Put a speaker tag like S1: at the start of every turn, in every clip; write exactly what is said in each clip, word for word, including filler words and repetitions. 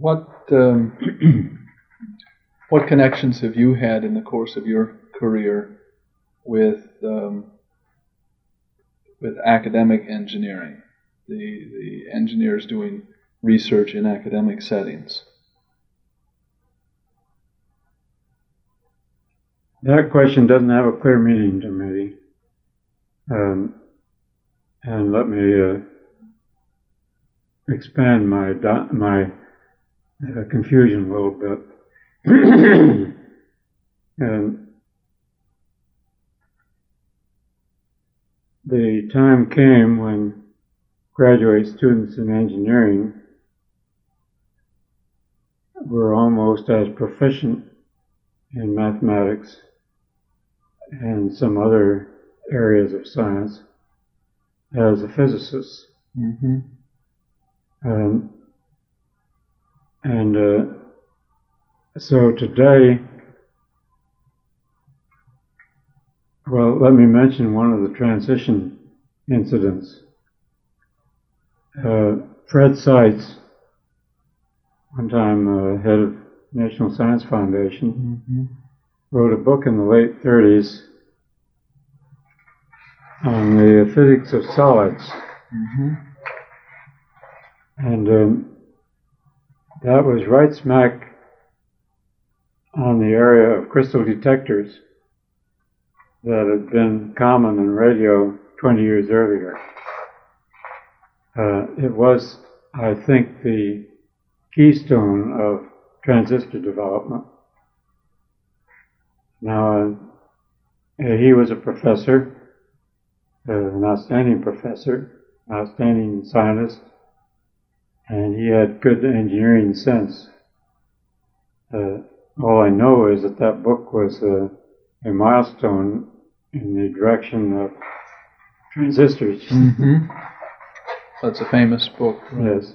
S1: What um, what connections have you had in the course of your career with um, with academic engineering, the the engineers doing research in academic settings?
S2: That question doesn't have a clear meaning to me. Um, and let me uh, expand my do- my uh, confusion a little bit. And the time came when graduate students in engineering were almost as proficient in mathematics and some other areas of science as the physicists.
S1: Mm-hmm.
S2: Um, and uh, so today, well, let me mention one of the transition incidents. Uh, Fred Seitz, one time uh, head of National Science Foundation,
S1: Mm-hmm.
S2: wrote a book in the late thirties on the physics of solids.
S1: Mm-hmm.
S2: And um, that was right smack on the area of crystal detectors that had been common in radio twenty years earlier. Uh, it was, I think, the keystone of transistor development. Now, uh, he was a professor, uh, an outstanding professor, outstanding scientist, and he had good engineering sense. Uh, all I know is that that book was a, a milestone in the direction of transistors.
S1: Mm-hmm. That's a famous book. Right?
S2: Yes.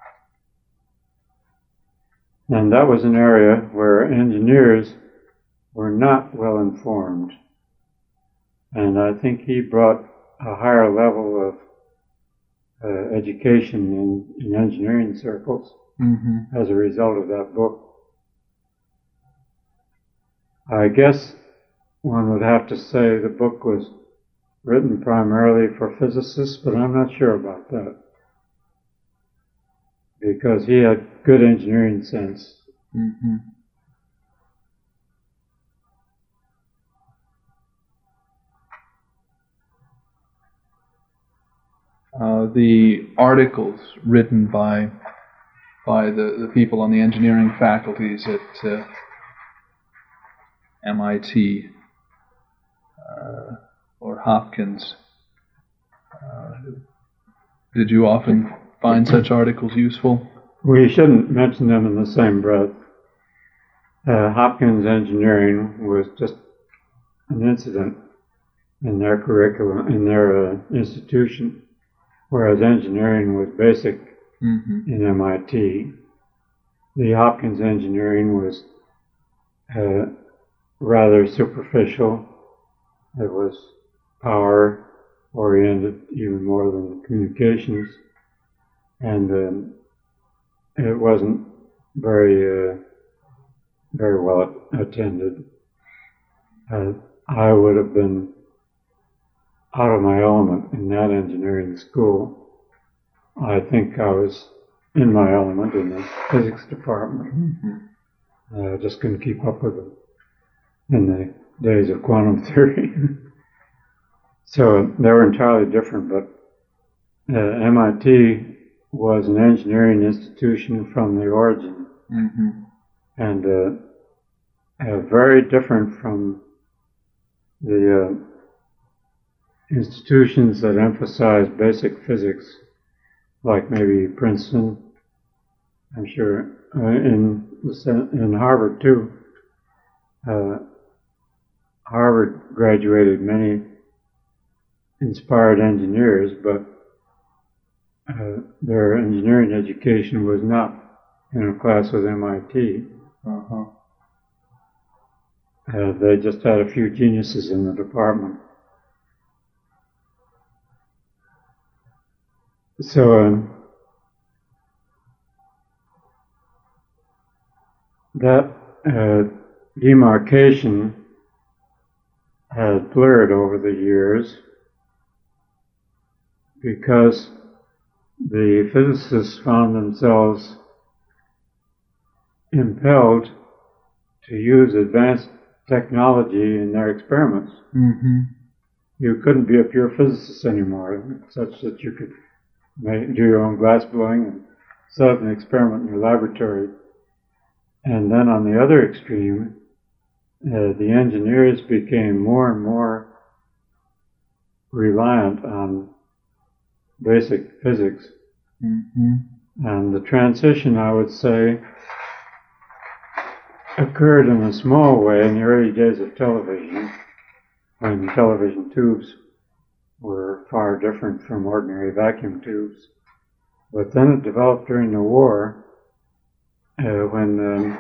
S2: And that was an area where engineers were not well informed. And I think he brought a higher level of uh, education in, in engineering circles
S1: Mm-hmm.
S2: as a result of that book. I guess one would have to say the book was written primarily for physicists, but I'm not sure about that. Because he had good engineering sense.
S1: Mm-hmm. Uh, the articles written by by the, the people on the engineering faculties at uh, M I T uh, or Hopkins. Uh, did you often find such articles useful?
S2: We shouldn't mention them in the same breath. Uh, Hopkins Engineering was just an incident in their curriculum, in their uh, institution, whereas engineering was basic
S1: Mm-hmm.
S2: in M I T. The Hopkins Engineering was uh, rather superficial. It was power oriented even more than communications, and um, it wasn't very uh, very well attended. Uh, I would have been out of my element in that engineering school. I think I was in my element in the physics department.
S1: Mm-hmm.
S2: I uh, just couldn't keep up with it in the days of quantum theory. So they were entirely different, but uh, M I T was an engineering institution from the origin,
S1: Mm-hmm.
S2: and uh, uh, very different from the uh, institutions that emphasize basic physics, like maybe Princeton, I'm sure, uh, in in Harvard too. Uh, Harvard graduated many inspired engineers, but uh, their engineering education was not in a class with M I T.
S1: Uh-huh.
S2: Uh, they just had a few geniuses in the department. So, um, that uh, demarcation has blurred over the years because the physicists found themselves impelled to use advanced technology in their experiments.
S1: Mm-hmm.
S2: You couldn't be a pure physicist anymore, such that you could make, do your own glass blowing and set up an experiment in your laboratory. And then on the other extreme, uh, the engineers became more and more reliant on basic physics.
S1: Mm-hmm.
S2: And the transition, I would say, occurred in a small way in the early days of television, when television tubes were far different from ordinary vacuum tubes. But then it developed during the war, uh, when um,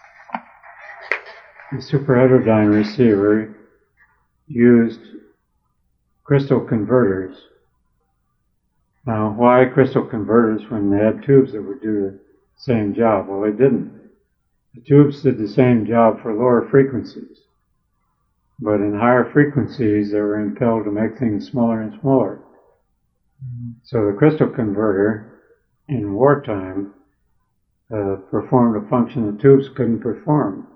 S2: the superheterodyne receiver used crystal converters. Now, why crystal converters when they had tubes that would do the same job? Well, they didn't. The tubes did the same job for lower frequencies. But in higher frequencies, they were impelled to make things smaller and smaller. Mm-hmm. So the crystal converter, in wartime, uh, performed a function the tubes couldn't perform.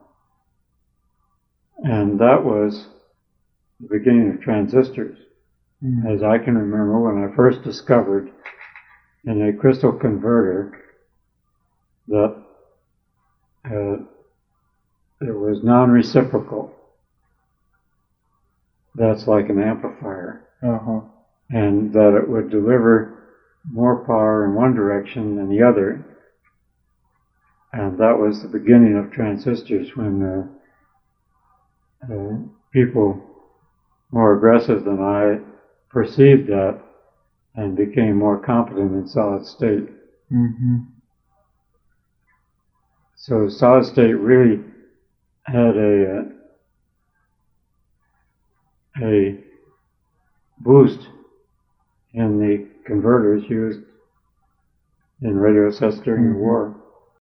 S2: And that was the beginning of transistors. Mm-hmm. As I can remember when I first discovered in a crystal converter that uh, it was non-reciprocal. That's like an amplifier.
S1: Uh-huh.
S2: And that it would deliver more power in one direction than the other. And that was the beginning of transistors, when uh, uh, people more aggressive than I perceived that and became more competent in solid state.
S1: Mm-hmm.
S2: So solid state really had a uh, a boost in the converters used in radio sets during mm-hmm. the war.